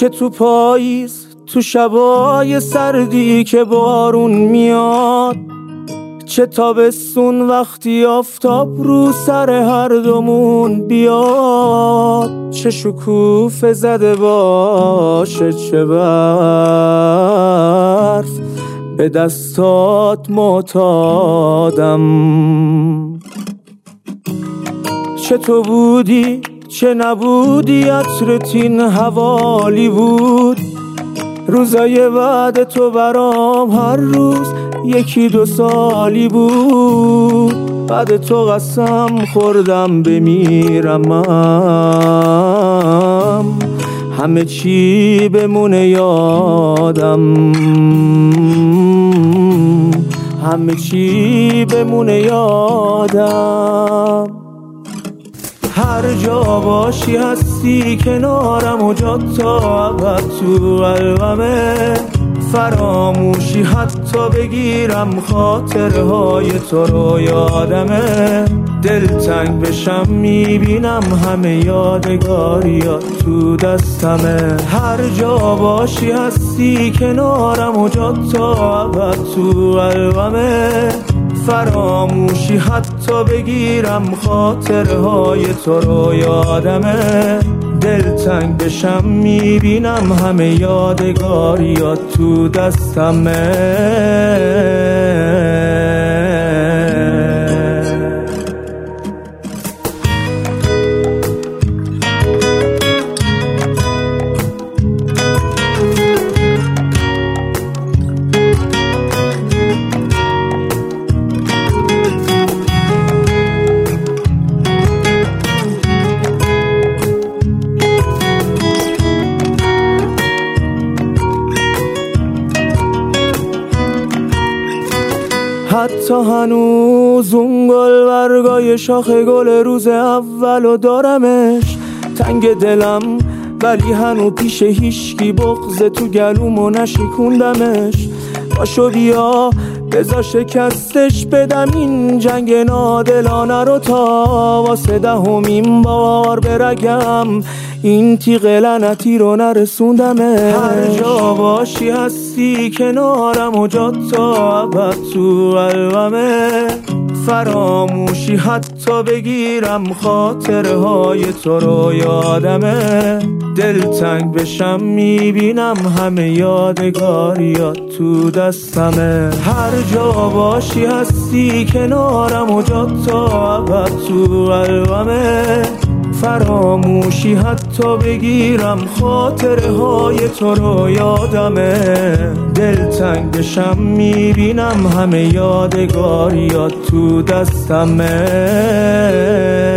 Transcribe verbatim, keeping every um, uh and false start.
چه تو پاییز، تو شبای سردی که بارون میاد، چه تابستون وقتی آفتاب رو سر هر دومون بیاد، چه شکوفه زده باشه چه برف به دستات معتادم، چه تو بودی چه نبودی عطرت این حوالی بود، روزای بعد تو برام هر روز یکی دو سالی بود، بعد تو قسم خوردم بمیرمم همه چی بمونه یادم، همه چی بمونه یادم. هر جا باشی هستی کنارم و جات تا ابد تو قلبمه، فراموشی حتی بگیرم خاطرهای تو رو یادمه، دلتنگ بشم میبینم همه یادگاریات تو دستمه. هر جا باشی هستی کنارم و جات تا ابد تو قلبمه، فراموشی حتی بگیرم خاطرهای تو رو یادمه، دلتنگ بشم میبینم همه یادگاریات تو دستمه. حتی هنوز اون گل برگای شاخ گل روز اولو دارمش، تنگ دلم ولی هنو پیش هیشکی بغض تو گلومو نشکوندمش. باشو بیا بذار شکستش بدم این جنگ نادلانه رو تا واسه دهمین بار برگم این تیغ لعنتی رو نرسوندمش. هر جا باشی هستی کنارم و جات تا ابد تو قلبمه، فراموشی حتی بگیرم خاطرهای تو رو یادمه، دلتنگ بشم میبینم همه یادگاریات تو دستمه. هر جا باشی هستی کنارم و جات تا ابد تو قلبمه، فراموشی حتی بگیرم خاطرهای تو رو یادمه، دلتنگ بشم میبینم همه یادگاریات تو دستمه.